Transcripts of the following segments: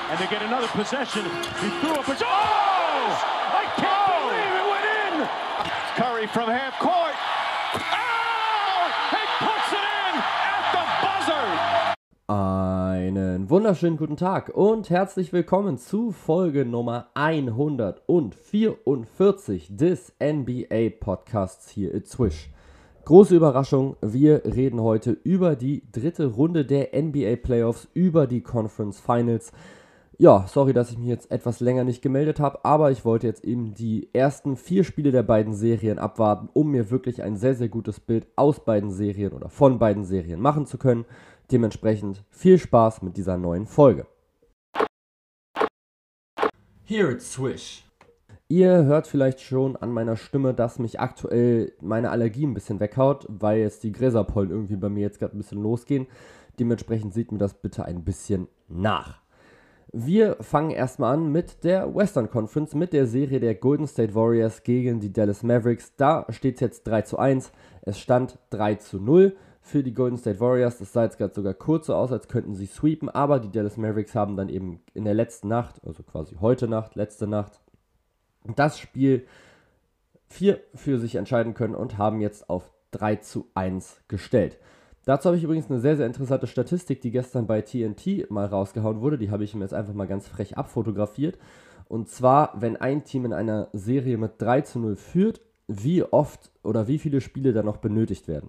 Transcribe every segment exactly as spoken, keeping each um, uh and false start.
and they get another possession. He threw up a... Oh! I can't oh! believe it went in! Curry from half court. Oh! He puts it in at the buzzer! Einen wunderschönen guten Tag und herzlich willkommen zu Folge Nummer hundertvierundvierzig des N B A Podcasts hier at Swish. Große Überraschung, wir reden heute über die dritte Runde der N B A Playoffs, über die Conference Finals. Ja, sorry, dass ich mich jetzt etwas länger nicht gemeldet habe, aber ich wollte jetzt eben die ersten vier Spiele der beiden Serien abwarten, um mir wirklich ein sehr, sehr gutes Bild aus beiden Serien oder von beiden Serien machen zu können. Dementsprechend viel Spaß mit dieser neuen Folge. Here at Swish. Ihr hört vielleicht schon an meiner Stimme, dass mich aktuell meine Allergie ein bisschen weghaut, weil jetzt die Gräserpollen irgendwie bei mir jetzt gerade ein bisschen losgehen. Dementsprechend seht mir das bitte ein bisschen nach. Wir fangen erstmal an mit der Western Conference, mit der Serie der Golden State Warriors gegen die Dallas Mavericks. Da steht es jetzt drei zu eins, es stand drei zu null für die Golden State Warriors. Es sah jetzt gerade sogar kurz so aus, als könnten sie sweepen, aber die Dallas Mavericks haben dann eben in der letzten Nacht, also quasi heute Nacht, letzte Nacht, das Spiel vier für sich entscheiden können und haben jetzt auf drei zu eins gestellt. Dazu habe ich übrigens eine sehr, sehr interessante Statistik, die gestern bei T N T mal rausgehauen wurde. Die habe ich mir jetzt einfach mal ganz frech abfotografiert. Und zwar, wenn ein Team in einer Serie mit drei zu null führt, wie oft oder wie viele Spiele da noch benötigt werden.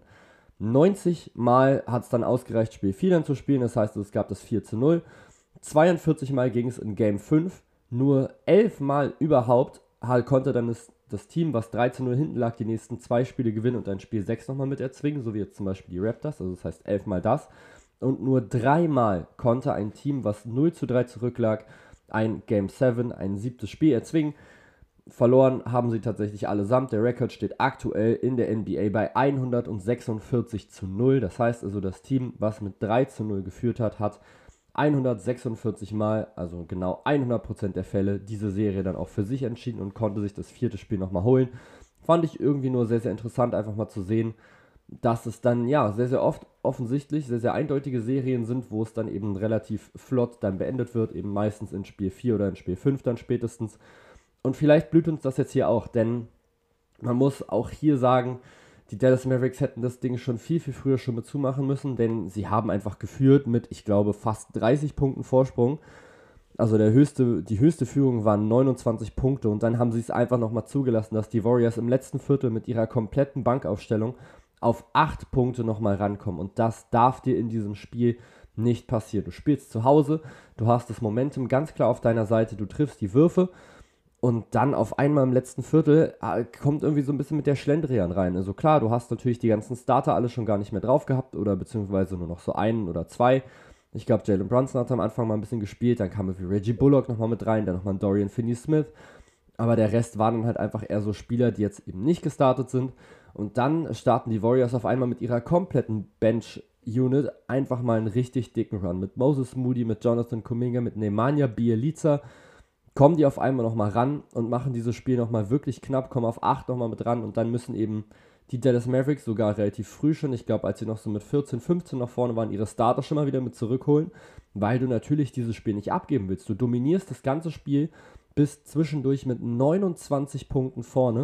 neunzig Mal hat es dann ausgereicht, Spiel vier dann zu spielen. Das heißt, es gab das vier zu null. zweiundvierzig Mal ging es in Game fünf. Nur elf Mal überhaupt konnte dann das, das Team, was drei zu null hinten lag, die nächsten zwei Spiele gewinnen und dann Spiel sechs nochmal mit erzwingen, so wie jetzt zum Beispiel die Raptors, also das heißt elf Mal das. Und nur dreimal konnte ein Team, was null zu drei zurücklag, ein Game sieben, ein siebtes Spiel erzwingen. Verloren haben sie tatsächlich allesamt. Der Rekord steht aktuell in der N B A bei hundertsechsundvierzig zu null. Das heißt also, das Team, was mit drei zu null geführt hat, hat hundertsechsundvierzig Mal, also genau hundert Prozent der Fälle, diese Serie dann auch für sich entschieden und konnte sich das vierte Spiel nochmal holen. Fand ich irgendwie nur sehr, sehr interessant, einfach mal zu sehen, dass es dann ja sehr, sehr oft offensichtlich sehr, sehr eindeutige Serien sind, wo es dann eben relativ flott dann beendet wird, eben meistens in Spiel vier oder in Spiel fünf dann spätestens. Und vielleicht blüht uns das jetzt hier auch, denn man muss auch hier sagen, die Dallas Mavericks hätten das Ding schon viel, viel früher schon mit zumachen müssen, denn sie haben einfach geführt mit, ich glaube, fast dreißig Punkten Vorsprung. Also der höchste, die höchste Führung waren neunundzwanzig Punkte und dann haben sie es einfach nochmal zugelassen, dass die Warriors im letzten Viertel mit ihrer kompletten Bankaufstellung auf acht Punkte nochmal rankommen. Und das darf dir in diesem Spiel nicht passieren. Du spielst zu Hause, du hast das Momentum ganz klar auf deiner Seite, du triffst die Würfe. Und dann auf einmal im letzten Viertel äh, kommt irgendwie so ein bisschen mit der Schlendrian rein. Also klar, du hast natürlich die ganzen Starter alle schon gar nicht mehr drauf gehabt oder beziehungsweise nur noch so einen oder zwei. Ich glaube, Jalen Brunson hat am Anfang mal ein bisschen gespielt, dann kam irgendwie Reggie Bullock nochmal mit rein, dann nochmal Dorian Finney-Smith. Aber der Rest waren dann halt einfach eher so Spieler, die jetzt eben nicht gestartet sind. Und dann starten die Warriors auf einmal mit ihrer kompletten Bench-Unit einfach mal einen richtig dicken Run. Mit Moses Moody, mit Jonathan Kuminga, mit Nemanja Bjelica. Kommen die auf einmal nochmal ran und machen dieses Spiel nochmal wirklich knapp, kommen auf acht nochmal mit ran und dann müssen eben die Dallas Mavericks sogar relativ früh schon, ich glaube, als sie noch so mit vierzehn, fünfzehn nach vorne waren, ihre Starter schon mal wieder mit zurückholen, weil du natürlich dieses Spiel nicht abgeben willst. Du dominierst das ganze Spiel bis zwischendurch mit neunundzwanzig Punkten vorne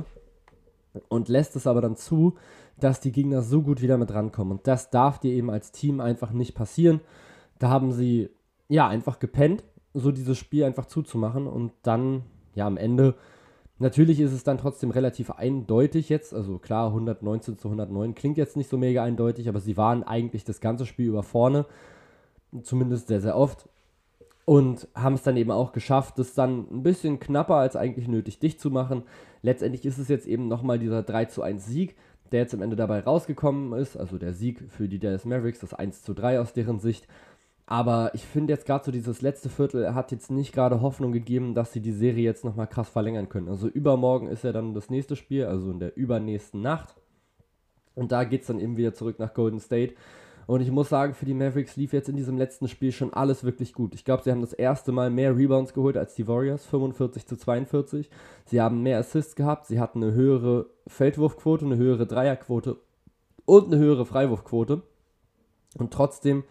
und lässt es aber dann zu, dass die Gegner so gut wieder mit rankommen. Und das darf dir eben als Team einfach nicht passieren. Da haben sie ja einfach gepennt, so dieses Spiel einfach zuzumachen und dann, ja, am Ende, natürlich ist es dann trotzdem relativ eindeutig jetzt, also klar, hundertneunzehn zu hundertneun klingt jetzt nicht so mega eindeutig, aber sie waren eigentlich das ganze Spiel über vorne, zumindest sehr, sehr oft und haben es dann eben auch geschafft, das dann ein bisschen knapper als eigentlich nötig dicht zu machen. Letztendlich ist es jetzt eben nochmal dieser drei zu eins Sieg, der jetzt am Ende dabei rausgekommen ist, also der Sieg für die Dallas Mavericks, das eins zu drei aus deren Sicht. Aber ich finde jetzt gerade so dieses letzte Viertel hat jetzt nicht gerade Hoffnung gegeben, dass sie die Serie jetzt nochmal krass verlängern können. Also übermorgen ist ja dann das nächste Spiel, also in der übernächsten Nacht. Und da geht es dann eben wieder zurück nach Golden State. Und ich muss sagen, für die Mavericks lief jetzt in diesem letzten Spiel schon alles wirklich gut. Ich glaube, sie haben das erste Mal mehr Rebounds geholt als die Warriors, fünfundvierzig zu zweiundvierzig. Sie haben mehr Assists gehabt, sie hatten eine höhere Feldwurfquote, eine höhere Dreierquote und eine höhere Freiwurfquote. Und trotzdem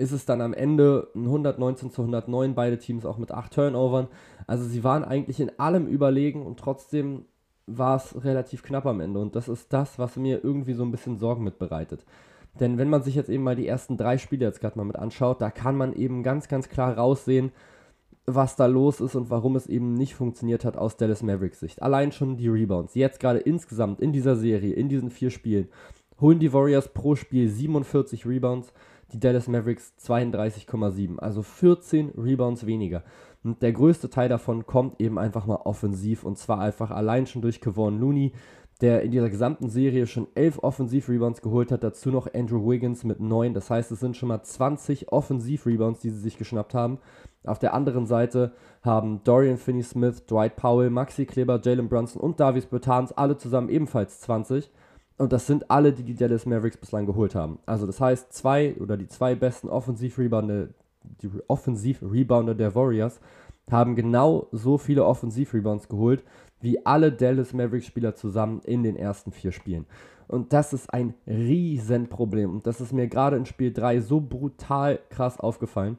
ist es dann am Ende ein hundertneunzehn zu hundertneun, beide Teams auch mit acht Turnovern. Also sie waren eigentlich in allem überlegen und trotzdem war es relativ knapp am Ende. Und das ist das, was mir irgendwie so ein bisschen Sorgen mit bereitet. Denn wenn man sich jetzt eben mal die ersten drei Spiele jetzt gerade mal mit anschaut, da kann man eben ganz, ganz klar raussehen, was da los ist und warum es eben nicht funktioniert hat aus Dallas Mavericks Sicht. Allein schon die Rebounds. Jetzt gerade insgesamt in dieser Serie, in diesen vier Spielen, holen die Warriors pro Spiel siebenundvierzig Rebounds, die Dallas Mavericks zweiunddreißig Komma sieben. Also vierzehn Rebounds weniger. Und der größte Teil davon kommt eben einfach mal offensiv. Und zwar einfach allein schon durch Kevon Looney, der in dieser gesamten Serie schon elf Offensiv-Rebounds geholt hat. Dazu noch Andrew Wiggins mit neun. Das heißt, es sind schon mal zwanzig Offensiv-Rebounds, die sie sich geschnappt haben. Auf der anderen Seite haben Dorian Finney-Smith, Dwight Powell, Maxi Kleber, Jalen Brunson und Davis Bertans alle zusammen ebenfalls zwanzig. Und das sind alle, die die Dallas Mavericks bislang geholt haben. Also das heißt, zwei oder die zwei besten Offensiv-Rebounder, die Offensiv-Rebounder der Warriors haben genau so viele Offensiv-Rebounds geholt, wie alle Dallas Mavericks-Spieler zusammen in den ersten vier Spielen. Und das ist ein Riesenproblem. Und das ist mir gerade in Spiel drei so brutal krass aufgefallen.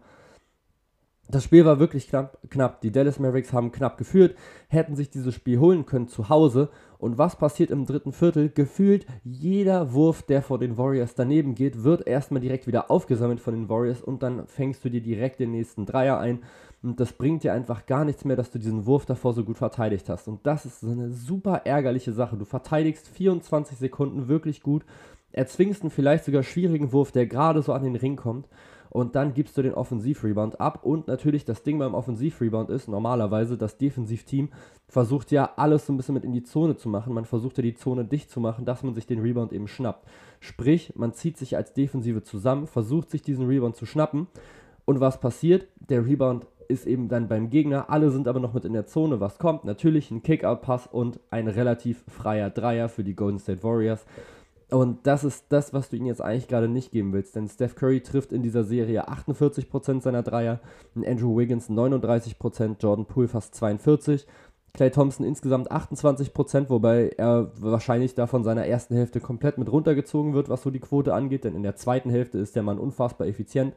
Das Spiel war wirklich knapp, knapp. Die Dallas Mavericks haben knapp geführt, hätten sich dieses Spiel holen können zu Hause. Und was passiert im dritten Viertel? Gefühlt jeder Wurf, der vor den Warriors daneben geht, wird erstmal direkt wieder aufgesammelt von den Warriors und dann fängst du dir direkt den nächsten Dreier ein. Und das bringt dir einfach gar nichts mehr, dass du diesen Wurf davor so gut verteidigt hast. Und das ist so eine super ärgerliche Sache. Du verteidigst vierundzwanzig Sekunden wirklich gut, erzwingst einen vielleicht sogar schwierigen Wurf, der gerade so an den Ring kommt. Und dann gibst du den Offensivrebound ab. Und natürlich das Ding beim Offensivrebound ist normalerweise, das Defensivteam versucht ja alles so ein bisschen mit in die Zone zu machen. Man versucht ja die Zone dicht zu machen, dass man sich den Rebound eben schnappt. Sprich, man zieht sich als Defensive zusammen, versucht sich diesen Rebound zu schnappen. Und was passiert? Der Rebound ist eben dann beim Gegner. Alle sind aber noch mit in der Zone. Was kommt? Natürlich ein Kick-Out-Pass und ein relativ freier Dreier für die Golden State Warriors. Und das ist das, was du ihnen jetzt eigentlich gerade nicht geben willst, denn Steph Curry trifft in dieser Serie achtundvierzig Prozent seiner Dreier, Andrew Wiggins neununddreißig Prozent, Jordan Poole fast zweiundvierzig Prozent, Klay Thompson insgesamt achtundzwanzig Prozent, wobei er wahrscheinlich da von seiner ersten Hälfte komplett mit runtergezogen wird, was so die Quote angeht, denn in der zweiten Hälfte ist der Mann unfassbar effizient.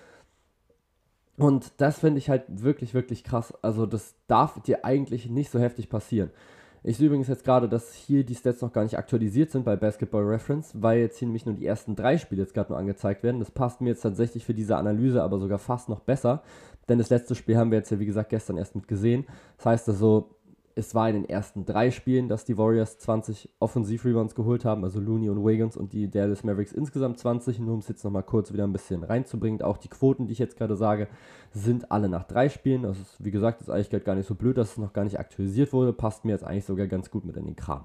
Und das finde ich halt wirklich, wirklich krass. Also das darf dir eigentlich nicht so heftig passieren. Ich sehe übrigens jetzt gerade, dass hier die Stats noch gar nicht aktualisiert sind bei Basketball Reference, weil jetzt hier nämlich nur die ersten drei Spiele jetzt gerade nur angezeigt werden. Das passt mir jetzt tatsächlich für diese Analyse aber sogar fast noch besser, denn das letzte Spiel haben wir jetzt ja wie gesagt gestern erst mit gesehen. Das heißt also, es war in den ersten drei Spielen, dass die Warriors zwanzig Offensiv-Rebounds geholt haben, also Looney und Wiggins und die Dallas Mavericks insgesamt zwanzig. Nur um es jetzt nochmal kurz wieder ein bisschen reinzubringen, auch die Quoten, die ich jetzt gerade sage, sind alle nach drei Spielen. Das ist, wie gesagt, ist eigentlich gar nicht so blöd, dass es noch gar nicht aktualisiert wurde. Passt mir jetzt eigentlich sogar ganz gut mit in den Kram.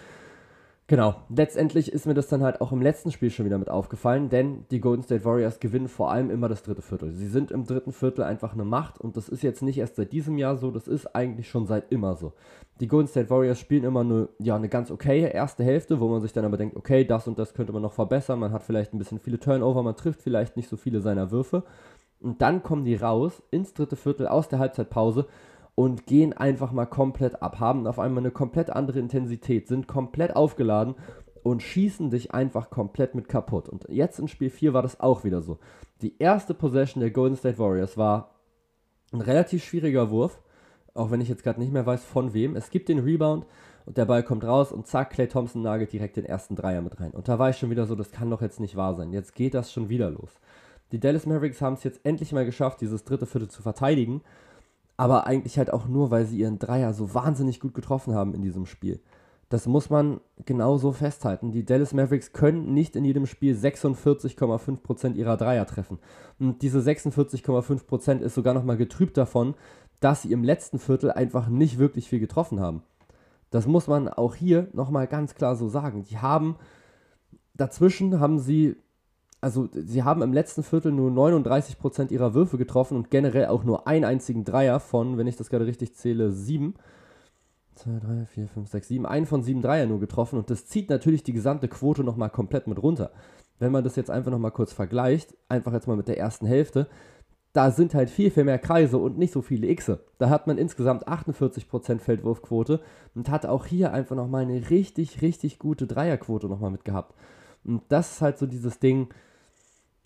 Genau, letztendlich ist mir das dann halt auch im letzten Spiel schon wieder mit aufgefallen, denn die Golden State Warriors gewinnen vor allem immer das dritte Viertel. Sie sind im dritten Viertel einfach eine Macht und das ist jetzt nicht erst seit diesem Jahr so, das ist eigentlich schon seit immer so. Die Golden State Warriors spielen immer eine, ja, eine ganz okaye erste Hälfte, wo man sich dann aber denkt, okay, das und das könnte man noch verbessern, man hat vielleicht ein bisschen viele Turnover, man trifft vielleicht nicht so viele seiner Würfe und dann kommen die raus ins dritte Viertel aus der Halbzeitpause und gehen einfach mal komplett ab, haben auf einmal eine komplett andere Intensität, sind komplett aufgeladen und schießen dich einfach komplett mit kaputt. Und jetzt in Spiel vier war das auch wieder so. Die erste Possession der Golden State Warriors war ein relativ schwieriger Wurf, auch wenn ich jetzt gerade nicht mehr weiß von wem. Es gibt den Rebound und der Ball kommt raus und zack, Klay Thompson nagelt direkt den ersten Dreier mit rein. Und da war ich schon wieder so, das kann doch jetzt nicht wahr sein. Jetzt geht das schon wieder los. Die Dallas Mavericks haben es jetzt endlich mal geschafft, dieses dritte Viertel zu verteidigen. Aber eigentlich halt auch nur, weil sie ihren Dreier so wahnsinnig gut getroffen haben in diesem Spiel. Das muss man genauso festhalten. Die Dallas Mavericks können nicht in jedem Spiel sechsundvierzig Komma fünf Prozent ihrer Dreier treffen. Und diese sechsundvierzig Komma fünf Prozent ist sogar nochmal getrübt davon, dass sie im letzten Viertel einfach nicht wirklich viel getroffen haben. Das muss man auch hier nochmal ganz klar so sagen. Die haben, dazwischen haben sie... Also sie haben im letzten Viertel nur neununddreißig Prozent ihrer Würfe getroffen und generell auch nur einen einzigen Dreier von, wenn ich das gerade richtig zähle, sieben. zwei, drei, vier, fünf, sechs, sieben. Einen von sieben Dreier nur getroffen und das zieht natürlich die gesamte Quote nochmal komplett mit runter. Wenn man das jetzt einfach nochmal kurz vergleicht, einfach jetzt mal mit der ersten Hälfte, da sind halt viel, viel mehr Kreise und nicht so viele Xe. Da hat man insgesamt achtundvierzig Prozent Feldwurfquote und hat auch hier einfach nochmal eine richtig, richtig gute Dreierquote nochmal mit gehabt. Und das ist halt so dieses Ding,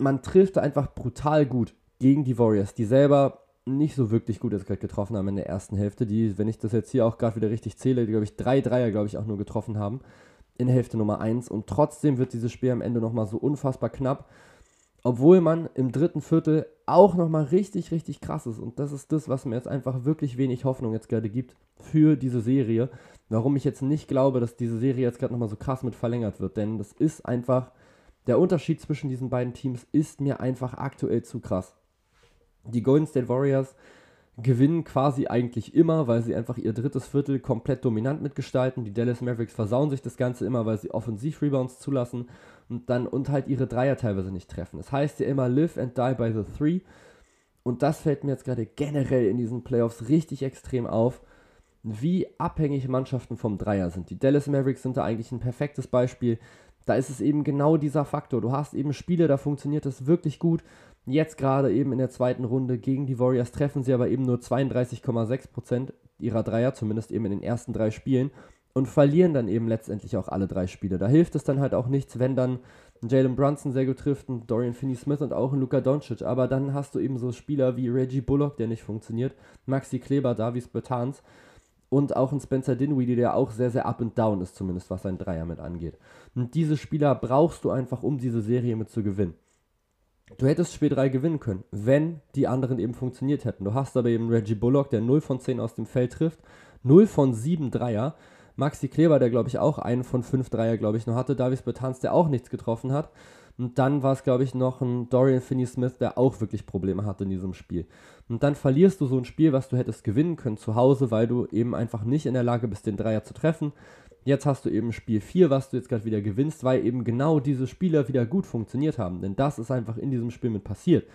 man trifft einfach brutal gut gegen die Warriors, die selber nicht so wirklich gut jetzt gerade getroffen haben in der ersten Hälfte, die, wenn ich das jetzt hier auch gerade wieder richtig zähle, die, glaube ich, drei Dreier, glaube ich, auch nur getroffen haben in Hälfte Nummer eins, und trotzdem wird dieses Spiel am Ende nochmal so unfassbar knapp, obwohl man im dritten Viertel auch nochmal richtig, richtig krass ist, und das ist das, was mir jetzt einfach wirklich wenig Hoffnung jetzt gerade gibt für diese Serie, warum ich jetzt nicht glaube, dass diese Serie jetzt gerade nochmal so krass mit verlängert wird, denn das ist einfach, der Unterschied zwischen diesen beiden Teams ist mir einfach aktuell zu krass. Die Golden State Warriors gewinnen quasi eigentlich immer, weil sie einfach ihr drittes Viertel komplett dominant mitgestalten. Die Dallas Mavericks versauen sich das Ganze immer, weil sie Offensiv-Rebounds zulassen und dann und halt ihre Dreier teilweise nicht treffen. Das heißt ja immer live and die by the three, und das fällt mir jetzt gerade generell in diesen Playoffs richtig extrem auf, wie abhängig Mannschaften vom Dreier sind. Die Dallas Mavericks sind da eigentlich ein perfektes Beispiel. Da ist es eben genau dieser Faktor. Du hast eben Spiele, da funktioniert das wirklich gut. Jetzt gerade eben in der zweiten Runde gegen die Warriors treffen sie aber eben nur zweiunddreißig Komma sechs Prozent ihrer Dreier, zumindest eben in den ersten drei Spielen, und verlieren dann eben letztendlich auch alle drei Spiele. Da hilft es dann halt auch nichts, wenn dann Jalen Brunson sehr gut trifft, ein Dorian Finney-Smith und auch ein Luka Doncic, aber dann hast du eben so Spieler wie Reggie Bullock, der nicht funktioniert, Maxi Kleber, Davis Bertans und auch ein Spencer Dinwiddie, der auch sehr, sehr up and down ist, zumindest was sein Dreier mit angeht. Und diese Spieler brauchst du einfach, um diese Serie mit zu gewinnen. Du hättest Spiel drei gewinnen können, wenn die anderen eben funktioniert hätten. Du hast aber eben Reggie Bullock, der null von zehn aus dem Feld trifft, null von sieben Dreier. Maxi Kleber, der glaube ich auch einen von fünf Dreier, glaube ich, noch hatte. Davis Bertans, der auch nichts getroffen hat. Und dann war es, glaube ich, noch ein Dorian Finney-Smith, der auch wirklich Probleme hatte in diesem Spiel. Und dann verlierst du so ein Spiel, was du hättest gewinnen können zu Hause, weil du eben einfach nicht in der Lage bist, den Dreier zu treffen. Jetzt hast du eben Spiel vier, was du jetzt gerade wieder gewinnst, weil eben genau diese Spieler wieder gut funktioniert haben. Denn das ist einfach in diesem Spiel mit passiert.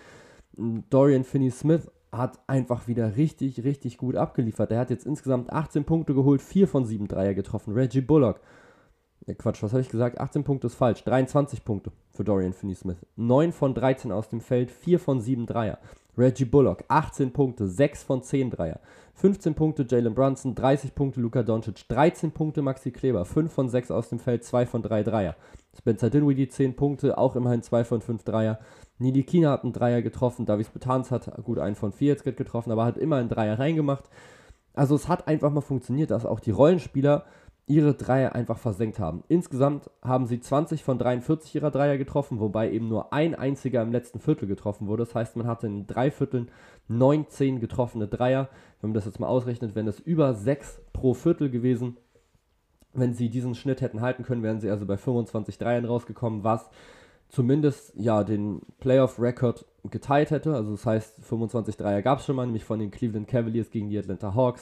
Dorian Finney-Smith hat einfach wieder richtig, richtig gut abgeliefert. Er hat jetzt insgesamt achtzehn Punkte geholt, vier von sieben Dreier getroffen. Reggie Bullock, ja Quatsch, was habe ich gesagt? achtzehn Punkte ist falsch. dreiundzwanzig Punkte für Dorian Finney-Smith. neun von dreizehn aus dem Feld, vier von sieben Dreier. Reggie Bullock, achtzehn Punkte, sechs von zehn Dreier. fünfzehn Punkte Jalen Brunson, dreißig Punkte Luka Doncic, dreizehn Punkte Maxi Kleber, fünf von sechs aus dem Feld, zwei von drei Dreier. Spencer Dinwiddie, zehn Punkte, auch immerhin zwei von fünf Dreier. Ntilikina hat einen Dreier getroffen, Davis Bertans hat gut einen von vier jetzt getroffen, aber hat immer einen Dreier reingemacht. Also es hat einfach mal funktioniert, dass auch die Rollenspieler ihre Dreier einfach versenkt haben. Insgesamt haben sie zwanzig von dreiundvierzig ihrer Dreier getroffen, wobei eben nur ein einziger im letzten Viertel getroffen wurde. Das heißt, man hatte in drei Vierteln neunzehn getroffene Dreier. Wenn man das jetzt mal ausrechnet, wären das über sechs pro Viertel gewesen. Wenn sie diesen Schnitt hätten halten können, wären sie also bei fünfundzwanzig Dreiern rausgekommen, was zumindest ja den Playoff-Record geteilt hätte. Also das heißt, fünfundzwanzig Dreier gab es schon mal, nämlich von den Cleveland Cavaliers gegen die Atlanta Hawks.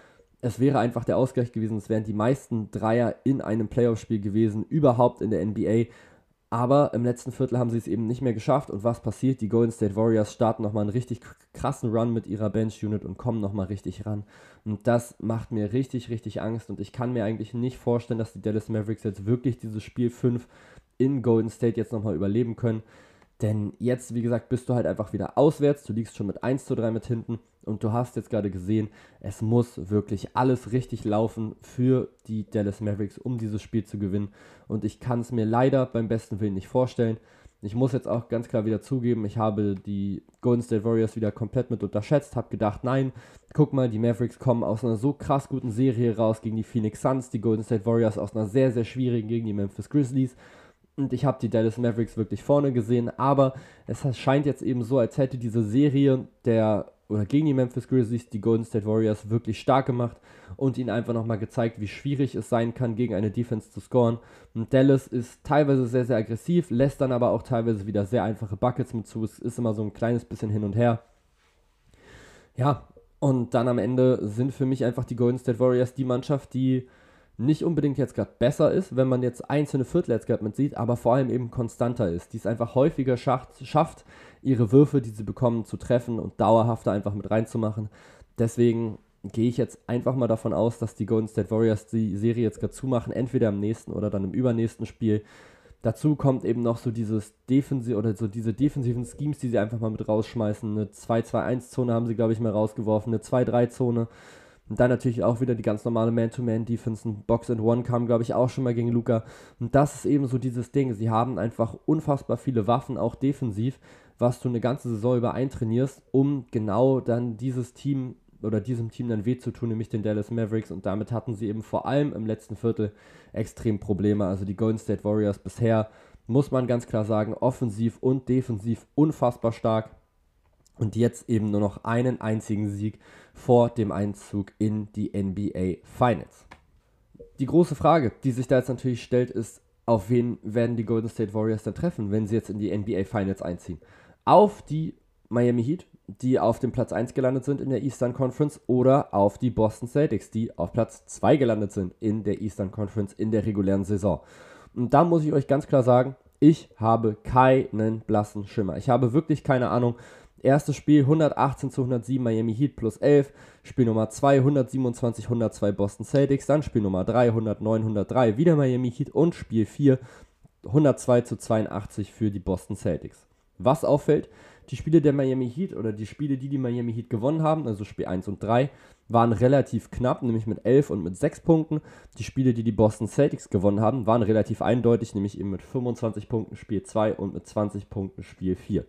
Es wäre einfach der Ausgleich gewesen, es wären die meisten Dreier in einem Playoff-Spiel gewesen, überhaupt in der N B A. Aber im letzten Viertel haben sie es eben nicht mehr geschafft. Und was passiert? Die Golden State Warriors starten nochmal einen richtig krassen Run mit ihrer Bench-Unit und kommen nochmal richtig ran. Und das macht mir richtig, richtig Angst. Und ich kann mir eigentlich nicht vorstellen, dass die Dallas Mavericks jetzt wirklich dieses Spiel fünf in Golden State jetzt nochmal überleben können. Denn jetzt, wie gesagt, bist du halt einfach wieder auswärts. Du liegst schon mit eins zu drei mit hinten. Und du hast jetzt gerade gesehen, es muss wirklich alles richtig laufen für die Dallas Mavericks, um dieses Spiel zu gewinnen. Und ich kann es mir leider beim besten Willen nicht vorstellen. Ich muss jetzt auch ganz klar wieder zugeben, ich habe die Golden State Warriors wieder komplett mit unterschätzt. Habe gedacht, nein, guck mal, die Mavericks kommen aus einer so krass guten Serie raus gegen die Phoenix Suns. Die Golden State Warriors aus einer sehr, sehr schwierigen gegen die Memphis Grizzlies. Und ich habe die Dallas Mavericks wirklich vorne gesehen. Aber es scheint jetzt eben so, als hätte diese Serie der oder gegen die Memphis Grizzlies die Golden State Warriors wirklich stark gemacht und ihnen einfach nochmal gezeigt, wie schwierig es sein kann, gegen eine Defense zu scoren. Und Dallas ist teilweise sehr, sehr aggressiv, lässt dann aber auch teilweise wieder sehr einfache Buckets mit zu. Es ist immer so ein kleines bisschen hin und her. Ja, und dann am Ende sind für mich einfach die Golden State Warriors die Mannschaft, die nicht unbedingt jetzt gerade besser ist, wenn man jetzt einzelne Viertel jetzt gerade mit sieht, aber vor allem eben konstanter ist, die es einfach häufiger schafft, schafft, ihre Würfe, die sie bekommen, zu treffen und dauerhafter einfach mit reinzumachen. Deswegen gehe ich jetzt einfach mal davon aus, dass die Golden State Warriors die Serie jetzt gerade zumachen, entweder im nächsten oder dann im übernächsten Spiel. Dazu kommt eben noch so dieses Defensiv oder so diese defensiven Schemes, die sie einfach mal mit rausschmeißen. Eine zwei zwei eins Zone haben sie, glaube ich, mal rausgeworfen, eine zwei drei Zone. Und dann natürlich auch wieder die ganz normale Man-to-Man-Defense. Ein Box-and-One kam, glaube ich, auch schon mal gegen Luka. Und das ist eben so dieses Ding. Sie haben einfach unfassbar viele Waffen, auch defensiv, was du eine ganze Saison über eintrainierst, um genau dann dieses Team oder diesem Team dann weh zu tun, nämlich den Dallas Mavericks. Und damit hatten sie eben vor allem im letzten Viertel extrem Probleme. Also die Golden State Warriors bisher, muss man ganz klar sagen, offensiv und defensiv unfassbar stark. Und jetzt eben nur noch einen einzigen Sieg vor dem Einzug in die N B A Finals. Die große Frage, die sich da jetzt natürlich stellt, ist, auf wen werden die Golden State Warriors dann treffen, wenn sie jetzt in die N B A Finals einziehen? Auf die Miami Heat, die auf dem Platz eins gelandet sind in der Eastern Conference, oder auf die Boston Celtics, die auf Platz zwei gelandet sind in der Eastern Conference in der regulären Saison. Und da muss ich euch ganz klar sagen, ich habe keinen blassen Schimmer. Ich habe wirklich keine Ahnung. Erstes Spiel hundertachtzehn zu hundertsieben Miami Heat plus elf, Spiel Nummer zwei hundertsiebenundzwanzig hundertzwei Boston Celtics, dann Spiel Nummer drei hundertneun hundertdrei wieder Miami Heat und Spiel vier hundertzwei zu zweiundachtzig für die Boston Celtics. Was auffällt, die Spiele der Miami Heat oder die Spiele, die die Miami Heat gewonnen haben, also Spiel eins und drei, waren relativ knapp, nämlich mit elf und mit sechs Punkten. Die Spiele, die die Boston Celtics gewonnen haben, waren relativ eindeutig, nämlich eben mit fünfundzwanzig Punkten Spiel zwei und mit zwanzig Punkten Spiel vier.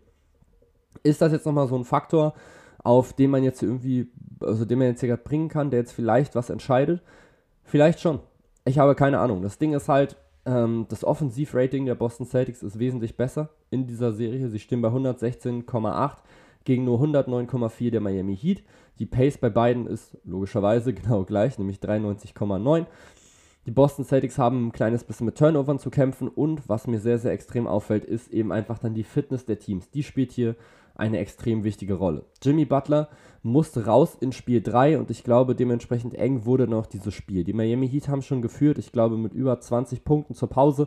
Ist das jetzt nochmal so ein Faktor, auf den man jetzt irgendwie, also den man jetzt hier gerade bringen kann, der jetzt vielleicht was entscheidet? Vielleicht schon. Ich habe keine Ahnung. Das Ding ist halt, ähm, das Offensivrating der Boston Celtics ist wesentlich besser in dieser Serie. Sie stehen bei hundertsechzehn Komma acht gegen nur hundertneun Komma vier der Miami Heat. Die Pace bei beiden ist logischerweise genau gleich, nämlich dreiundneunzig Komma neun. Die Boston Celtics haben ein kleines bisschen mit Turnovern zu kämpfen und was mir sehr, sehr extrem auffällt, ist eben einfach dann die Fitness der Teams. Die spielt hier eine extrem wichtige Rolle. Jimmy Butler musste raus in Spiel drei und ich glaube, dementsprechend eng wurde noch dieses Spiel. Die Miami Heat haben schon geführt, ich glaube mit über zwanzig Punkten zur Pause,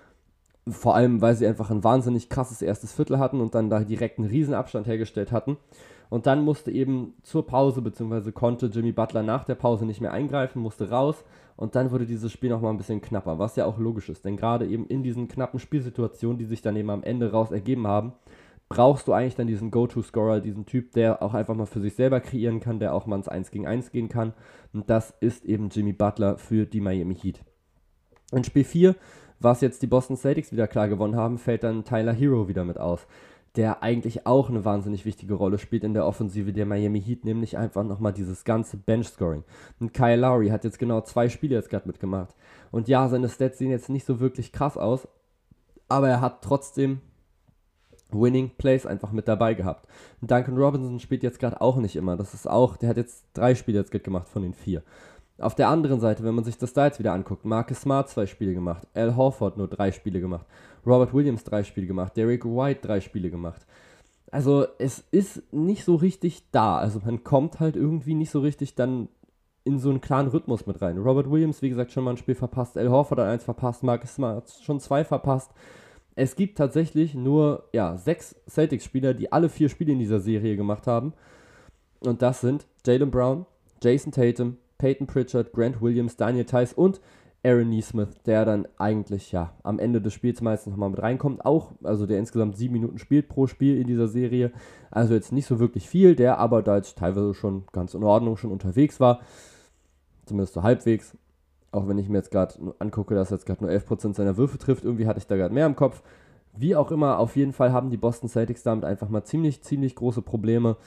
vor allem, weil sie einfach ein wahnsinnig krasses erstes Viertel hatten und dann da direkt einen Riesenabstand hergestellt hatten. Und dann musste eben zur Pause, beziehungsweise konnte Jimmy Butler nach der Pause nicht mehr eingreifen, musste raus und dann wurde dieses Spiel nochmal ein bisschen knapper, was ja auch logisch ist, denn gerade eben in diesen knappen Spielsituationen, die sich dann eben am Ende raus ergeben haben, brauchst du eigentlich dann diesen Go-To-Scorer, diesen Typ, der auch einfach mal für sich selber kreieren kann, der auch mal ins eins gegen eins gehen kann. Und das ist eben Jimmy Butler für die Miami Heat. In Spiel vier, was jetzt die Boston Celtics wieder klar gewonnen haben, fällt dann Tyler Hero wieder mit aus, der eigentlich auch eine wahnsinnig wichtige Rolle spielt in der Offensive der Miami Heat, nämlich einfach nochmal dieses ganze Bench-Scoring. Und Kyle Lowry hat jetzt genau zwei Spiele jetzt gerade mitgemacht. Und ja, seine Stats sehen jetzt nicht so wirklich krass aus, aber er hat trotzdem Winning Plays einfach mit dabei gehabt. Und Duncan Robinson spielt jetzt gerade auch nicht immer. Das ist auch, der hat jetzt drei Spiele jetzt gemacht von den vier. Auf der anderen Seite, wenn man sich das da jetzt wieder anguckt, Marcus Smart zwei Spiele gemacht, Al Horford nur drei Spiele gemacht, Robert Williams drei Spiele gemacht, Derrick White drei Spiele gemacht. Also es ist nicht so richtig da. Also man kommt halt irgendwie nicht so richtig dann in so einen klaren Rhythmus mit rein. Robert Williams, wie gesagt, schon mal ein Spiel verpasst, Al Horford hat eins verpasst, Marcus Smart schon zwei verpasst. Es gibt tatsächlich nur ja, sechs Celtics-Spieler, die alle vier Spiele in dieser Serie gemacht haben. Und das sind Jaylen Brown, Jason Tatum, Peyton Pritchard, Grant Williams, Daniel Theis und Aaron Nesmith, der dann eigentlich ja am Ende des Spiels meistens nochmal mit reinkommt. Auch, also der insgesamt sieben Minuten spielt pro Spiel in dieser Serie. Also jetzt nicht so wirklich viel, der aber da jetzt teilweise schon ganz in Ordnung schon unterwegs war. Zumindest so halbwegs. Auch wenn ich mir jetzt gerade angucke, dass er jetzt gerade nur elf Prozent seiner Würfe trifft. Irgendwie hatte ich da gerade mehr im Kopf. Wie auch immer, auf jeden Fall haben die Boston Celtics damit einfach mal ziemlich, ziemlich große Probleme,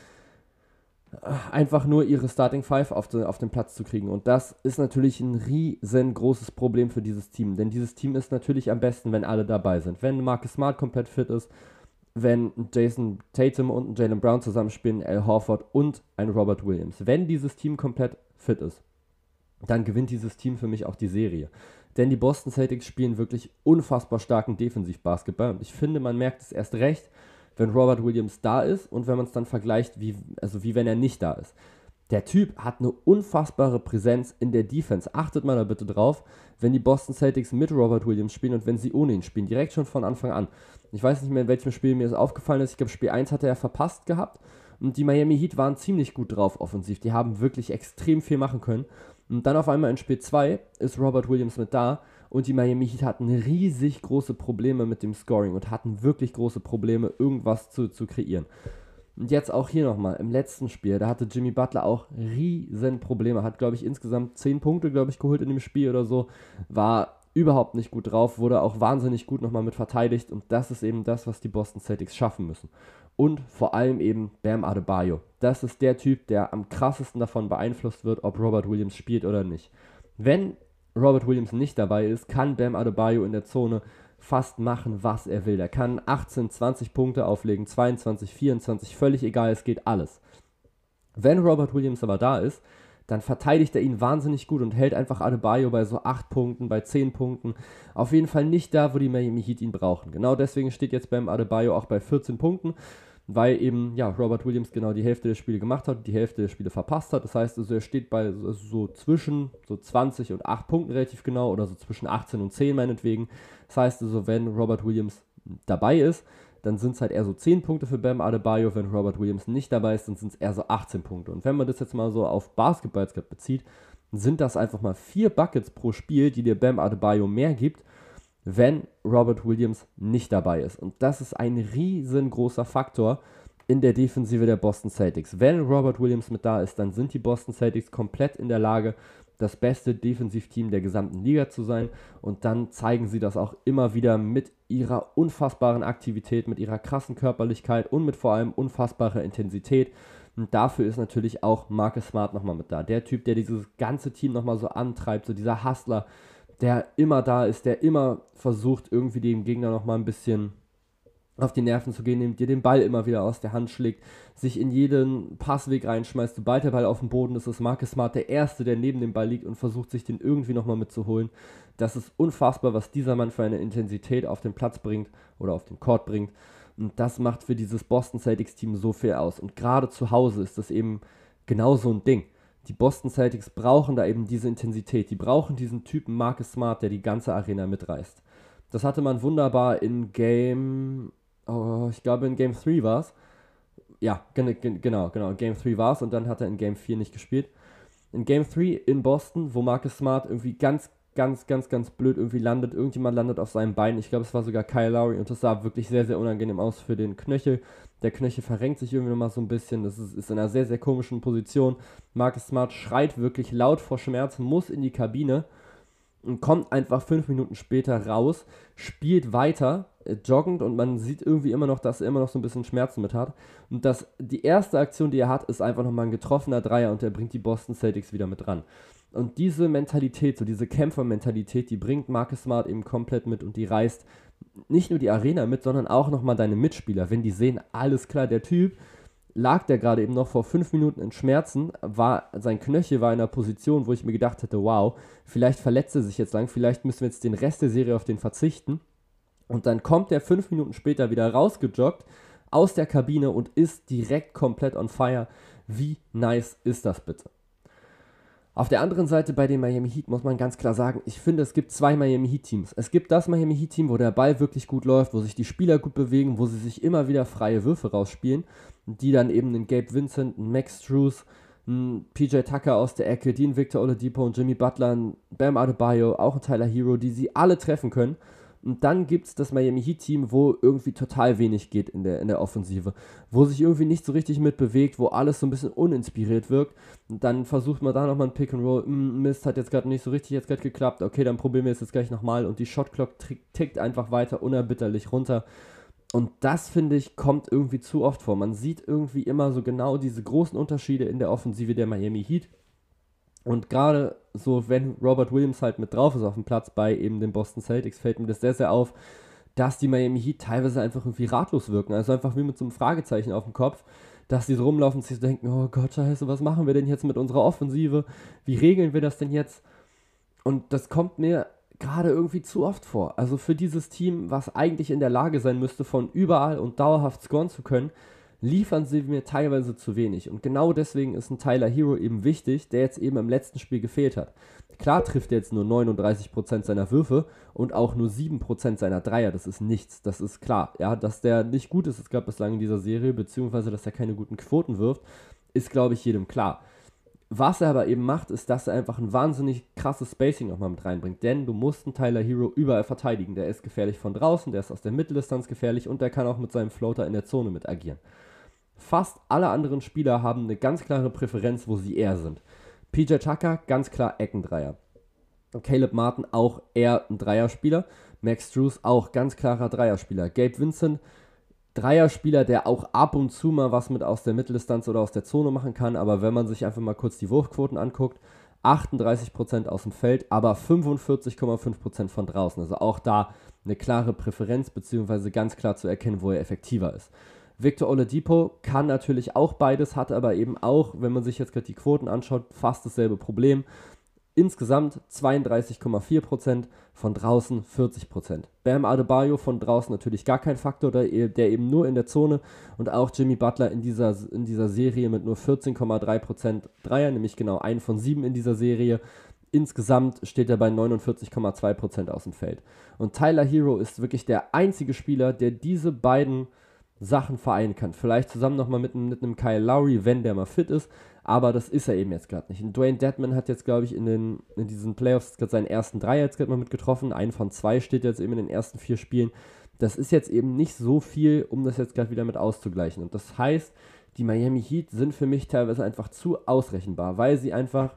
einfach nur ihre Starting Five auf, de, auf den Platz zu kriegen. Und das ist natürlich ein riesengroßes Problem für dieses Team. Denn dieses Team ist natürlich am besten, wenn alle dabei sind. Wenn Marcus Smart komplett fit ist, wenn Jason Tatum und ein Jaylen Brown zusammenspielen, Al Horford und ein Robert Williams. Wenn dieses Team komplett fit ist, dann gewinnt dieses Team für mich auch die Serie. Denn die Boston Celtics spielen wirklich unfassbar starken Defensivbasketball. Und ich finde, man merkt es erst recht, wenn Robert Williams da ist und wenn man es dann vergleicht, wie, also wie wenn er nicht da ist. Der Typ hat eine unfassbare Präsenz in der Defense. Achtet mal da bitte drauf, wenn die Boston Celtics mit Robert Williams spielen und wenn sie ohne ihn spielen. Direkt schon von Anfang an. Ich weiß nicht mehr, in welchem Spiel mir das aufgefallen ist. Ich glaube, Spiel eins hatte er verpasst gehabt. Und die Miami Heat waren ziemlich gut drauf offensiv. Die haben wirklich extrem viel machen können. Und dann auf einmal in Spiel zwei ist Robert Williams mit da und die Miami Heat hatten riesig große Probleme mit dem Scoring und hatten wirklich große Probleme, irgendwas zu, zu kreieren. Und jetzt auch hier nochmal, im letzten Spiel, da hatte Jimmy Butler auch riesen Probleme, hat, glaube ich, insgesamt zehn Punkte, glaube ich, geholt in dem Spiel oder so, war überhaupt nicht gut drauf, wurde auch wahnsinnig gut nochmal mit verteidigt und das ist eben das, was die Boston Celtics schaffen müssen. Und vor allem eben Bam Adebayo. Das ist der Typ, der am krassesten davon beeinflusst wird, ob Robert Williams spielt oder nicht. Wenn Robert Williams nicht dabei ist, kann Bam Adebayo in der Zone fast machen, was er will. Er kann achtzehn, zwanzig Punkte auflegen, zweiundzwanzig, vierundzwanzig, völlig egal, es geht alles. Wenn Robert Williams aber da ist, dann verteidigt er ihn wahnsinnig gut und hält einfach Adebayo bei so acht Punkten, bei zehn Punkten. Auf jeden Fall nicht da, wo die Miami Heat ihn brauchen. Genau deswegen steht jetzt Bam Adebayo auch bei vierzehn Punkten, weil eben ja Robert Williams genau die Hälfte der Spiele gemacht hat, die Hälfte der Spiele verpasst hat. Das heißt also, er steht bei so, so zwischen so zwanzig und acht Punkten relativ genau oder so zwischen achtzehn und zehn meinetwegen. Das heißt also, wenn Robert Williams dabei ist, dann sind es halt eher so zehn Punkte für Bam Adebayo. Wenn Robert Williams nicht dabei ist, dann sind es eher so achtzehn Punkte. Und wenn man das jetzt mal so auf Basketball bezieht, sind das einfach mal vier Buckets pro Spiel, die dir Bam Adebayo mehr gibt, wenn Robert Williams nicht dabei ist. Und das ist ein riesengroßer Faktor in der Defensive der Boston Celtics. Wenn Robert Williams mit da ist, dann sind die Boston Celtics komplett in der Lage, das beste Defensivteam der gesamten Liga zu sein. Und dann zeigen sie das auch immer wieder mit ihrer unfassbaren Aktivität, mit ihrer krassen Körperlichkeit und mit vor allem unfassbarer Intensität. Und dafür ist natürlich auch Marcus Smart nochmal mit da. Der Typ, der dieses ganze Team nochmal so antreibt, so dieser Hustler, der immer da ist, der immer versucht, irgendwie dem Gegner nochmal ein bisschen auf die Nerven zu gehen, dir den Ball immer wieder aus der Hand schlägt, sich in jeden Passweg reinschmeißt. Sobald der Ball auf dem Boden ist, ist Marcus Smart der Erste, der neben dem Ball liegt und versucht, sich den irgendwie nochmal mitzuholen. Das ist unfassbar, was dieser Mann für eine Intensität auf den Platz bringt oder auf den Court bringt. Und das macht für dieses Boston Celtics Team so viel aus. Und gerade zu Hause ist das eben genau so ein Ding. Die Boston Celtics brauchen da eben diese Intensität. Die brauchen diesen Typen Marcus Smart, der die ganze Arena mitreißt. Das hatte man wunderbar in Game, oh, ich glaube in Game drei war es. Ja, gen- gen- genau, genau, Game drei war es und dann hat er in Game vier nicht gespielt. In Game drei in Boston, wo Marcus Smart irgendwie ganz, ganz, ganz, ganz blöd irgendwie landet. Irgendjemand landet auf seinem Bein. Ich glaube, es war sogar Kyle Lowry und das sah wirklich sehr, sehr unangenehm aus für den Knöchel. Der Knöchel verrenkt sich irgendwie nochmal so ein bisschen. Das ist, ist in einer sehr, sehr komischen Position. Marcus Smart schreit wirklich laut vor Schmerzen, muss in die Kabine und kommt einfach fünf Minuten später raus, spielt weiter, äh, joggend und man sieht irgendwie immer noch, dass er immer noch so ein bisschen Schmerzen mit hat. Und das, die erste Aktion, die er hat, ist einfach nochmal ein getroffener Dreier und er bringt die Boston Celtics wieder mit ran. Und diese Mentalität, so diese Kämpfermentalität, die bringt Marcus Smart eben komplett mit und die reißt nicht nur die Arena mit, sondern auch nochmal deine Mitspieler. Wenn die sehen, alles klar, der Typ lag der gerade eben noch vor fünf Minuten in Schmerzen, war, sein Knöchel war in einer Position, wo ich mir gedacht hätte, wow, vielleicht verletzt er sich jetzt lang, vielleicht müssen wir jetzt den Rest der Serie auf den verzichten. Und dann kommt er fünf Minuten später wieder rausgejoggt aus der Kabine und ist direkt komplett on fire. Wie nice ist das bitte? Auf der anderen Seite bei den Miami Heat muss man ganz klar sagen, ich finde, es gibt zwei Miami Heat Teams. Es gibt das Miami Heat Team, wo der Ball wirklich gut läuft, wo sich die Spieler gut bewegen, wo sie sich immer wieder freie Würfe rausspielen, die dann eben einen Gabe Vincent, einen Max Strus, einen P J Tucker aus der Ecke, den Victor Oladipo und Jimmy Butler, einen Bam Adebayo, auch einen Tyler Hero, die sie alle treffen können. Und dann gibt es das Miami Heat Team, wo irgendwie total wenig geht in der, in der Offensive, wo sich irgendwie nicht so richtig mitbewegt, wo alles so ein bisschen uninspiriert wirkt. Und dann versucht man da nochmal ein Pick and Roll, Mist, hat jetzt gerade nicht so richtig jetzt gerade geklappt, okay, dann probieren wir es jetzt gleich nochmal und die Shotclock tickt einfach weiter unerbitterlich runter. Und das, finde ich, kommt irgendwie zu oft vor. Man sieht irgendwie immer so genau diese großen Unterschiede in der Offensive der Miami Heat. Und gerade so, wenn Robert Williams halt mit drauf ist auf dem Platz bei eben den Boston Celtics, fällt mir das sehr, sehr auf, dass die Miami Heat teilweise einfach irgendwie ratlos wirken. Also einfach wie mit so einem Fragezeichen auf dem Kopf, dass die so rumlaufen und sich so denken, oh Gott, scheiße, was machen wir denn jetzt mit unserer Offensive? Wie regeln wir das denn jetzt? Und das kommt mir gerade irgendwie zu oft vor. Also für dieses Team, was eigentlich in der Lage sein müsste, von überall und dauerhaft scoren zu können, liefern sie mir teilweise zu wenig. Und genau deswegen ist ein Tyler Hero eben wichtig, der jetzt eben im letzten Spiel gefehlt hat. Klar trifft er jetzt nur neununddreißig Prozent seiner Würfe und auch nur sieben Prozent seiner Dreier. Das ist nichts, das ist klar. Ja, dass der nicht gut ist, es gab bislang in dieser Serie, beziehungsweise dass er keine guten Quoten wirft, ist, glaube ich, jedem klar. Was er aber eben macht, ist, dass er einfach ein wahnsinnig krasses Spacing nochmal mit reinbringt. Denn du musst einen Tyler Hero überall verteidigen. Der ist gefährlich von draußen, der ist aus der Mitteldistanz gefährlich und der kann auch mit seinem Floater in der Zone mit agieren. Fast alle anderen Spieler haben eine ganz klare Präferenz, wo sie eher sind. P J Tucker, ganz klar Eckendreier. Caleb Martin auch eher ein Dreierspieler. Max Strus auch ganz klarer Dreierspieler. Gabe Vincent, Dreierspieler, der auch ab und zu mal was mit aus der Mitteldistanz oder aus der Zone machen kann, aber wenn man sich einfach mal kurz die Wurfquoten anguckt, achtunddreißig Prozent aus dem Feld, aber fünfundvierzig Komma fünf Prozent von draußen. Also auch da eine klare Präferenz, beziehungsweise ganz klar zu erkennen, wo er effektiver ist. Victor Oladipo kann natürlich auch beides, hat aber eben auch, wenn man sich jetzt gerade die Quoten anschaut, fast dasselbe Problem. Insgesamt zweiunddreißig Komma vier Prozent, von draußen vierzig Prozent. Bam Adebayo von draußen natürlich gar kein Faktor, der eben nur in der Zone, und auch Jimmy Butler in dieser, in dieser Serie mit nur vierzehn Komma drei Prozent Dreier, nämlich genau ein von sieben in dieser Serie. Insgesamt steht er bei neunundvierzig Komma zwei Prozent aus dem Feld. Und Tyler Hero ist wirklich der einzige Spieler, der diese beiden Sachen vereinen kann. Vielleicht zusammen nochmal mit, mit einem Kyle Lowry, wenn der mal fit ist, aber das ist er eben jetzt gerade nicht. Und Dwayne Dedman hat jetzt, glaube ich, in, den, in diesen Playoffs gerade seinen ersten Dreier jetzt gerade mal mitgetroffen. Einen von zwei steht jetzt eben in den ersten vier Spielen. Das ist jetzt eben nicht so viel, um das jetzt gerade wieder mit auszugleichen. Und das heißt, die Miami Heat sind für mich teilweise einfach zu ausrechenbar, weil sie einfach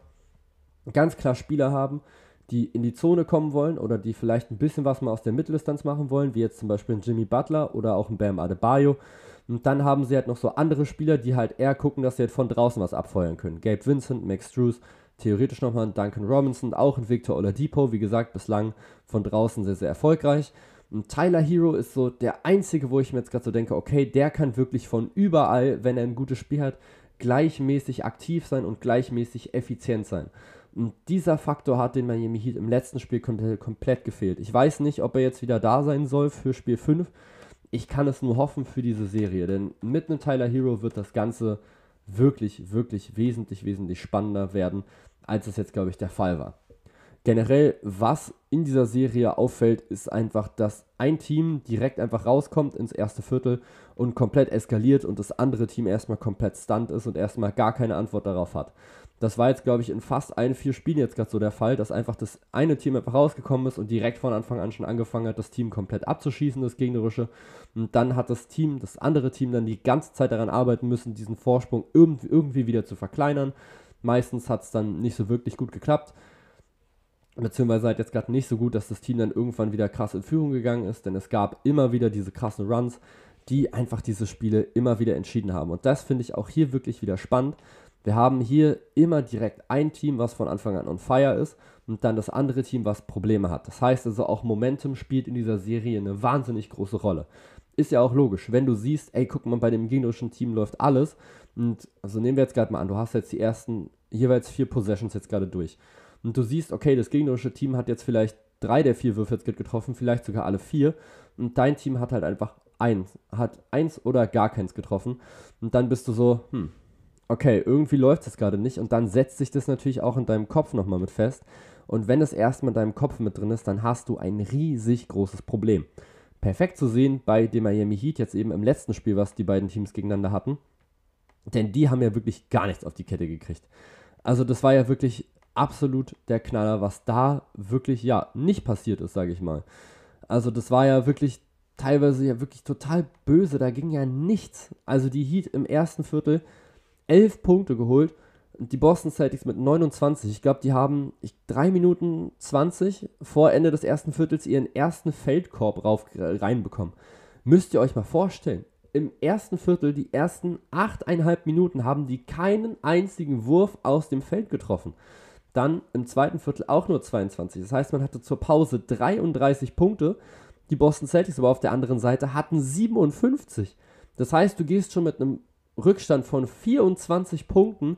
ganz klar Spieler haben, die in die Zone kommen wollen oder die vielleicht ein bisschen was mal aus der Mitteldistanz machen wollen, wie jetzt zum Beispiel ein Jimmy Butler oder auch ein Bam Adebayo. Und dann haben sie halt noch so andere Spieler, die halt eher gucken, dass sie halt von draußen was abfeuern können. Gabe Vincent, Max Strus, theoretisch nochmal ein Duncan Robinson, auch ein Victor Oladipo, wie gesagt, bislang von draußen sehr, sehr erfolgreich. Und Tyler Hero ist so der einzige, wo ich mir jetzt gerade so denke, okay, der kann wirklich von überall, wenn er ein gutes Spiel hat, gleichmäßig aktiv sein und gleichmäßig effizient sein. Und dieser Faktor hat den Miami Heat im letzten Spiel kom- komplett gefehlt. Ich weiß nicht, ob er jetzt wieder da sein soll für Spiel fünf. Ich kann es nur hoffen für diese Serie, denn mit einem Tyler Hero wird das Ganze wirklich, wirklich wesentlich, wesentlich spannender werden, als es jetzt, glaube ich, der Fall war. Generell, was in dieser Serie auffällt, ist einfach, dass ein Team direkt einfach rauskommt ins erste Viertel und komplett eskaliert und das andere Team erstmal komplett stunt ist und erstmal gar keine Antwort darauf hat. Das war jetzt, glaube ich, in fast allen vier Spielen jetzt gerade so der Fall, dass einfach das eine Team einfach rausgekommen ist und direkt von Anfang an schon angefangen hat, das Team komplett abzuschießen, das gegnerische. Und dann hat das Team, das andere Team dann die ganze Zeit daran arbeiten müssen, diesen Vorsprung irgendwie, irgendwie wieder zu verkleinern. Meistens hat es dann nicht so wirklich gut geklappt. Beziehungsweise halt jetzt gerade nicht so gut, dass das Team dann irgendwann wieder krass in Führung gegangen ist, denn es gab immer wieder diese krassen Runs, die einfach diese Spiele immer wieder entschieden haben. Und das finde ich auch hier wirklich wieder spannend. Wir haben hier immer direkt ein Team, was von Anfang an on fire ist, und dann das andere Team, was Probleme hat. Das heißt also, auch Momentum spielt in dieser Serie eine wahnsinnig große Rolle. Ist ja auch logisch, wenn du siehst, ey, guck mal, bei dem gegnerischen Team läuft alles. Und also nehmen wir jetzt gerade mal an, du hast jetzt die ersten jeweils vier Possessions jetzt gerade durch. Und du siehst, okay, das gegnerische Team hat jetzt vielleicht drei der vier Würfe jetzt getroffen, vielleicht sogar alle vier. Und dein Team hat halt einfach eins, hat eins oder gar keins getroffen. Und dann bist du so, hm, okay, irgendwie läuft es gerade nicht, und dann setzt sich das natürlich auch in deinem Kopf nochmal mit fest. Und wenn es erstmal in deinem Kopf mit drin ist, dann hast du ein riesig großes Problem. Perfekt zu sehen bei dem Miami Heat jetzt eben im letzten Spiel, was die beiden Teams gegeneinander hatten. Denn die haben ja wirklich gar nichts auf die Kette gekriegt. Also das war ja wirklich absolut der Knaller, was da wirklich, ja, nicht passiert ist, sage ich mal. Also das war ja wirklich teilweise ja wirklich total böse, da ging ja nichts. Also die Heat im ersten Viertel elf Punkte geholt und die Boston Celtics mit neunundzwanzig. Ich glaube, die haben ich, drei Minuten zwanzig vor Ende des ersten Viertels ihren ersten Feldkorb rauf, reinbekommen. Müsst ihr euch mal vorstellen. Im ersten Viertel, die ersten achteinhalb Minuten, haben die keinen einzigen Wurf aus dem Feld getroffen. Dann im zweiten Viertel auch nur zweiundzwanzig. Das heißt, man hatte zur Pause dreiunddreißig Punkte. Die Boston Celtics aber auf der anderen Seite hatten siebenundfünfzig. Das heißt, du gehst schon mit einem Rückstand von vierundzwanzig Punkten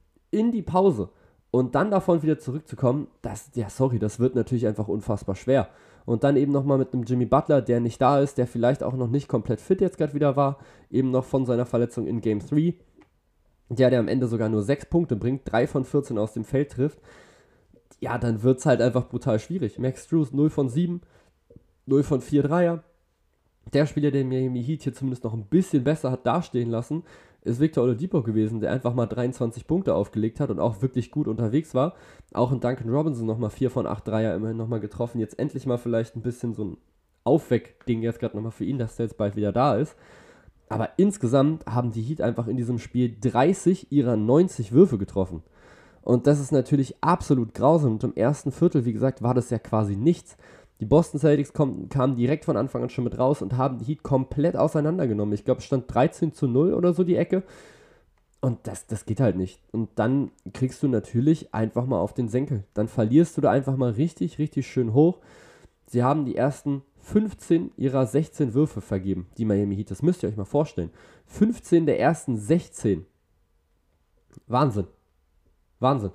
in die Pause. Und dann davon wieder zurückzukommen, das, ja sorry, das wird natürlich einfach unfassbar schwer. Und dann eben nochmal mit einem Jimmy Butler, der nicht da ist, der vielleicht auch noch nicht komplett fit jetzt gerade wieder war, eben noch von seiner Verletzung in Game drei, der, der am Ende sogar nur sechs Punkte bringt, drei von vierzehn aus dem Feld trifft, ja, dann wird es halt einfach brutal schwierig. Max Strus null von sieben, null von vier Dreier. Der Spieler, der Miami Heat hier zumindest noch ein bisschen besser hat dastehen lassen, ist Victor Oladipo gewesen, der einfach mal dreiundzwanzig Punkte aufgelegt hat und auch wirklich gut unterwegs war. Auch in Duncan Robinson nochmal vier von acht Dreier immerhin nochmal getroffen. Jetzt endlich mal vielleicht ein bisschen so ein Aufweck-Ding jetzt gerade nochmal für ihn, dass der jetzt bald wieder da ist. Aber insgesamt haben die Heat einfach in diesem Spiel dreißig ihrer neunzig Würfe getroffen. Und das ist natürlich absolut grausam. Und im ersten Viertel, wie gesagt, war das ja quasi nichts. Die Boston Celtics kom- kamen direkt von Anfang an schon mit raus und haben die Heat komplett auseinandergenommen. Ich glaube, es stand dreizehn zu null oder so die Ecke. Und das, das geht halt nicht. Und dann kriegst du natürlich einfach mal auf den Senkel. Dann verlierst du da einfach mal richtig, richtig schön hoch. Sie haben die ersten fünfzehn ihrer sechzehn Würfe vergeben, die Miami Heat. Das müsst ihr euch mal vorstellen. fünfzehn der ersten sechzehn. Wahnsinn. Wahnsinn.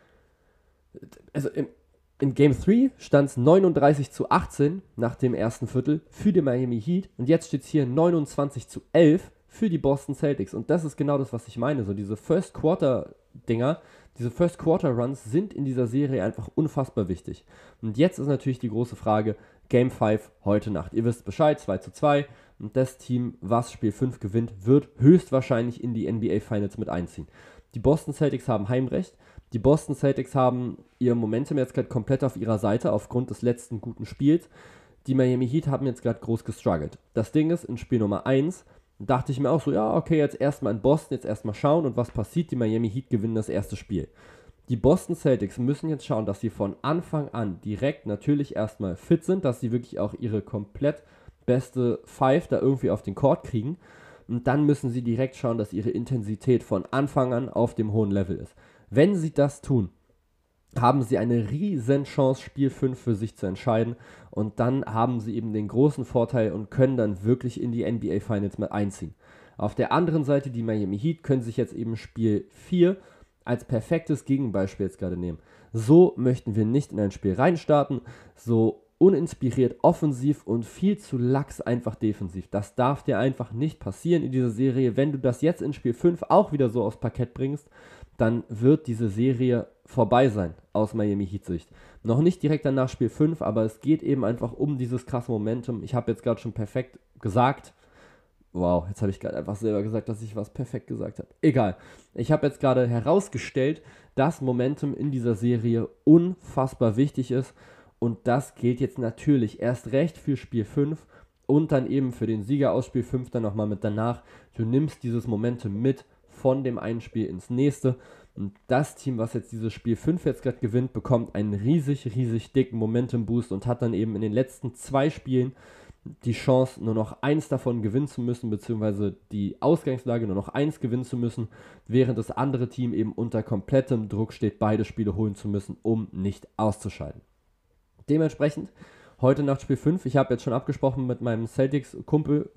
Also im, in Game drei stand es neununddreißig zu achtzehn nach dem ersten Viertel für die Miami Heat. Und jetzt steht es hier neunundzwanzig zu elf für die Boston Celtics. Und das ist genau das, was ich meine. So diese First-Quarter-Dinger, diese First-Quarter-Runs sind in dieser Serie einfach unfassbar wichtig. Und jetzt ist natürlich die große Frage, Game fünf heute Nacht. Ihr wisst Bescheid, zwei zu zwei. Und das Team, was Spiel fünf gewinnt, wird höchstwahrscheinlich in die N B A Finals mit einziehen. Die Boston Celtics haben Heimrecht. Die Boston Celtics haben ihr Momentum jetzt gerade komplett auf ihrer Seite aufgrund des letzten guten Spiels. Die Miami Heat haben jetzt gerade groß gestruggelt. Das Ding ist, in Spiel Nummer eins dachte ich mir auch so, ja, okay, jetzt erstmal in Boston, jetzt erstmal schauen und was passiert. Die Miami Heat gewinnen das erste Spiel. Die Boston Celtics müssen jetzt schauen, dass sie von Anfang an direkt natürlich erstmal fit sind, dass sie wirklich auch ihre komplett beste Five da irgendwie auf den Court kriegen. Und dann müssen sie direkt schauen, dass ihre Intensität von Anfang an auf dem hohen Level ist. Wenn sie das tun, haben sie eine riesen Chance, Spiel fünf für sich zu entscheiden. Und dann haben sie eben den großen Vorteil und können dann wirklich in die N B A Finals mit einziehen. Auf der anderen Seite, die Miami Heat können sich jetzt eben Spiel vier als perfektes Gegenbeispiel jetzt gerade nehmen. So möchten wir nicht in ein Spiel reinstarten, so uninspiriert offensiv und viel zu lax einfach defensiv. Das darf dir einfach nicht passieren in dieser Serie. Wenn du das jetzt in Spiel fünf auch wieder so aufs Parkett bringst, dann wird diese Serie vorbei sein, aus Miami Heat Sicht. Noch nicht direkt danach Spiel fünf, aber es geht eben einfach um dieses krasse Momentum. Ich habe jetzt gerade schon perfekt gesagt, wow, jetzt habe ich gerade einfach selber gesagt, dass ich was perfekt gesagt habe. Egal. Ich habe jetzt gerade herausgestellt, dass Momentum in dieser Serie unfassbar wichtig ist. Und das gilt jetzt natürlich erst recht für Spiel fünf und dann eben für den Sieger aus Spiel fünf dann nochmal mit danach. Du nimmst dieses Momentum mit von dem einen Spiel ins nächste. Und das Team, was jetzt dieses Spiel fünf jetzt gerade gewinnt, bekommt einen riesig, riesig dicken Momentum-Boost und hat dann eben in den letzten zwei Spielen die Chance, nur noch eins davon gewinnen zu müssen, beziehungsweise die Ausgangslage nur noch eins gewinnen zu müssen, während das andere Team eben unter komplettem Druck steht, beide Spiele holen zu müssen, um nicht auszuscheiden. Dementsprechend, heute Nacht Spiel fünf, ich habe jetzt schon abgesprochen mit meinem Celtics-Kumpel,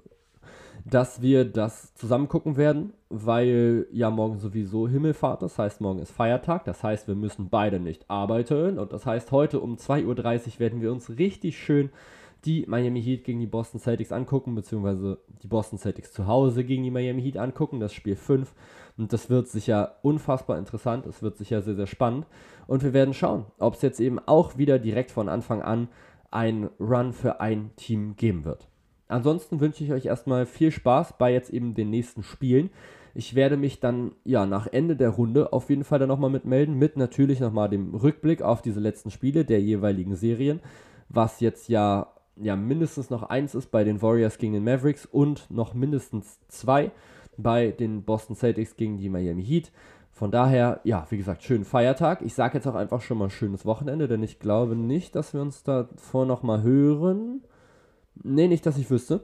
dass wir das zusammen gucken werden, weil ja morgen sowieso Himmelfahrt ist, das heißt morgen ist Feiertag, das heißt wir müssen beide nicht arbeiten und das heißt heute um zwei Uhr dreißig werden wir uns richtig schön die Miami Heat gegen die Boston Celtics angucken, beziehungsweise die Boston Celtics zu Hause gegen die Miami Heat angucken, das Spiel fünf. Und das wird sicher unfassbar interessant, es wird sicher sehr, sehr spannend. Und wir werden schauen, ob es jetzt eben auch wieder direkt von Anfang an ein Run für ein Team geben wird. Ansonsten wünsche ich euch erstmal viel Spaß bei jetzt eben den nächsten Spielen. Ich werde mich dann ja nach Ende der Runde auf jeden Fall dann nochmal mitmelden, mit natürlich nochmal dem Rückblick auf diese letzten Spiele der jeweiligen Serien, was jetzt ja ja mindestens noch eins ist bei den Warriors gegen den Mavericks und noch mindestens zwei bei den Boston Celtics gegen die Miami Heat. Von daher, ja, wie gesagt, schönen Feiertag. Ich sage jetzt auch einfach schon mal schönes Wochenende, denn ich glaube nicht, dass wir uns davor nochmal hören. Nee, nicht, dass ich wüsste.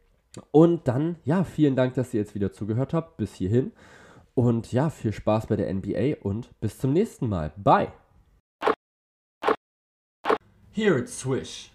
Und dann, ja, vielen Dank, dass ihr jetzt wieder zugehört habt, bis hierhin. Und ja, viel Spaß bei der N B A und bis zum nächsten Mal. Bye! Here it's Swish.